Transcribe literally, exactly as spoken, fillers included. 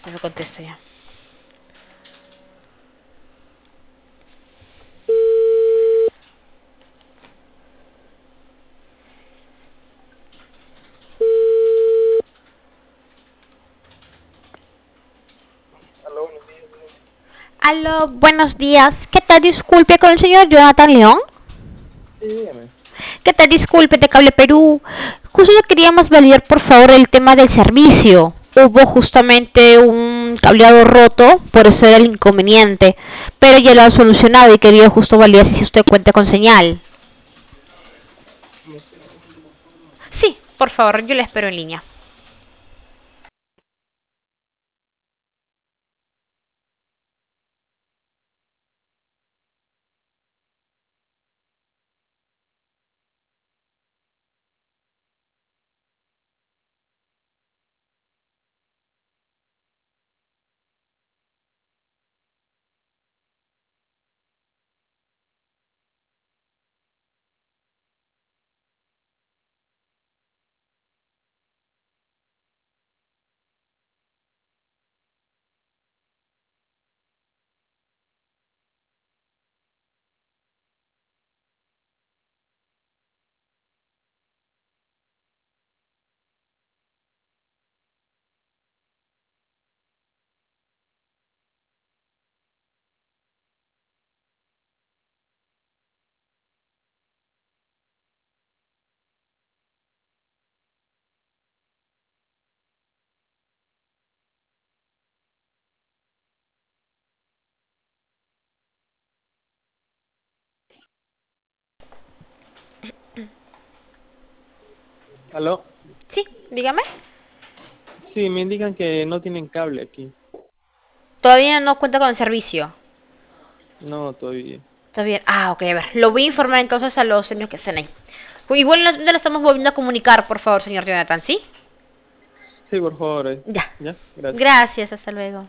No me contesta ya. Aló, buenos días. Aló, buenos días. ¿Qué tal? Disculpe con el señor Jonathan León. Sí, dígame. ¿Qué tal? Disculpe de Cable Perú. Justo queríamos validar por favor el tema del servicio. Hubo justamente un cableado roto, por eso era el inconveniente. Pero ya lo han solucionado y quería justo validar si usted cuenta con señal. ¿Me espera un momento, por favor? Sí, por favor, yo le espero en línea. ¿Aló? Sí, dígame. Sí, me indican que no tienen cable aquí. Todavía no cuenta con el servicio. No, todavía. Está bien. Ah, ok, a ver. Lo voy a informar entonces a los señores que están ahí. Igual no, no lo estamos volviendo a comunicar, por favor, señor Jonathan, ¿sí? Sí, por favor. eh. Ya. ¿Ya? Gracias. Gracias, hasta luego.